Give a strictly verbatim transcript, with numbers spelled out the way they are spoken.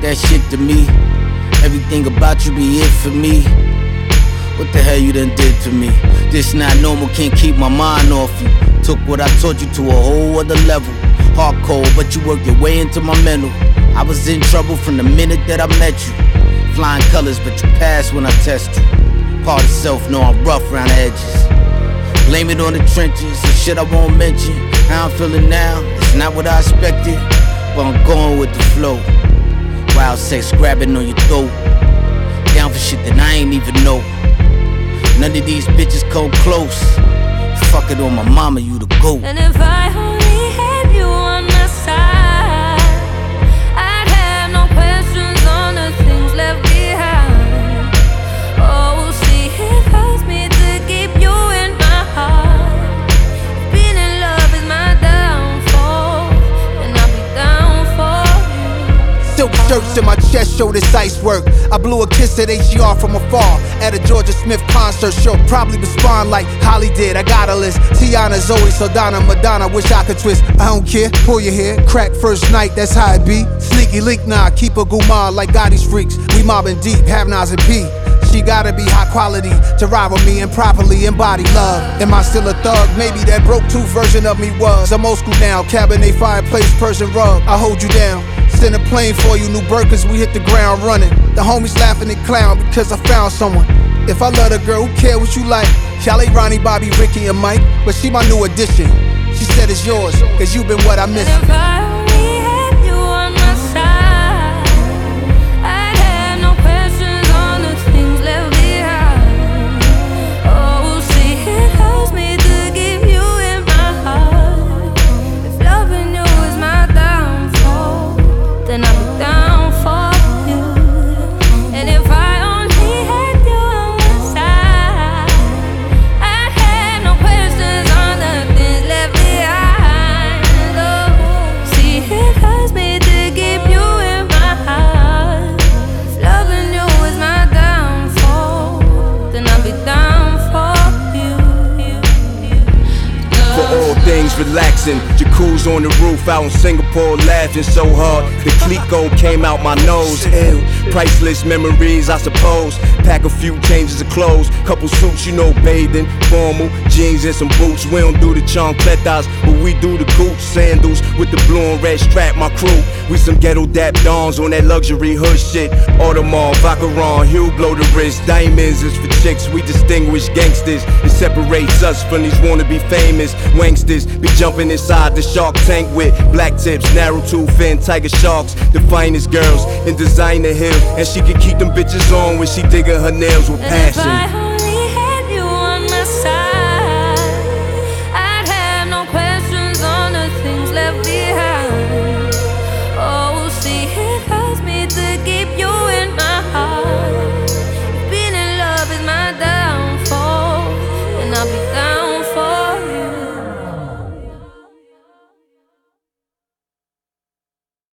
that shit to me. Everything about you be it for me. What the hell you done did to me? This not normal, can't keep my mind off you. Took what I taught you to a whole other level. Hardcore, but you worked your way into my mental. I was in trouble from the minute that I met you. Flying colors, but you passed when I test you. Part of self, know I'm rough around the edges. Blame it on the trenches, the shit I won't mention. How I'm feeling now, it's not what I expected, but I'm going with the flow. Wild sex grabbing on your throat. Down for shit that I ain't even know. None of these bitches come close. Fuck it on my mama, you the GOAT. And if I only had you on my side, I'd have no questions on the things left behind. Oh, see, it hurts me to keep you in my heart. Being in love is my downfall, and I'll be down for you. Silk shirts in my chest show this ice work. I blew a kiss at H E R from afar at a Georgia Smith concert. She'll probably respond like Holly did. I got a list. Tiana, Zoe, Saldana, Madonna. Wish I could twist. I don't care. Pull your hair. Crack first night. That's how it be. Sneaky link, nah. Keep a gumar like Gotti's freaks. We mobbing deep. Have Nas and P. She gotta be high quality to ride with me and properly embody love. Am I still a thug? Maybe that broke tooth version of me was. I'm old school now. Cabernet fireplace, Persian rug. I hold you down. Send a plane for you, new Birkins, we hit the ground running. The homies laughing and clown because I found someone. If I love a girl, who care what you like? Chalet, Ronnie, Bobby, Ricky, and Mike, but she my new addition. She said it's yours, cause you been what I miss. And if I only had you on my side, I'd have no questions on the things left behind. Oh, see, it hurts me to keep you in my heart. If loving you is my downfall, then I'll be down for you. And if I only had you on my side, I'd have no questions on the things left behind. Oh, see, it hurts me to keep you in my heart. If loving you is my downfall, then I'll be down for you. For all things relaxing, jacuzzi on the roof out in Singapore, laughing so hard the Clico came out my nose. Ew, priceless memories, I suppose. Pack a few changes of clothes, couple suits, you know, bathing, formal jeans and some boots. We don't do the chancletas, but we do the gooch sandals with the blue and red strap. My crew, we some ghetto dap dons on that luxury hood shit. Audemars, Vacheron, Hugh blow the wrist. Diamonds is for chicks, we distinguish gangsters. It separates us from these wannabe famous wanksters. Be jumping inside the Shark Tank with black tips, narrow tooth and tiger sharks. The finest girls in designer heels, and she can keep them bitches on when she digging her nails with And if I passion.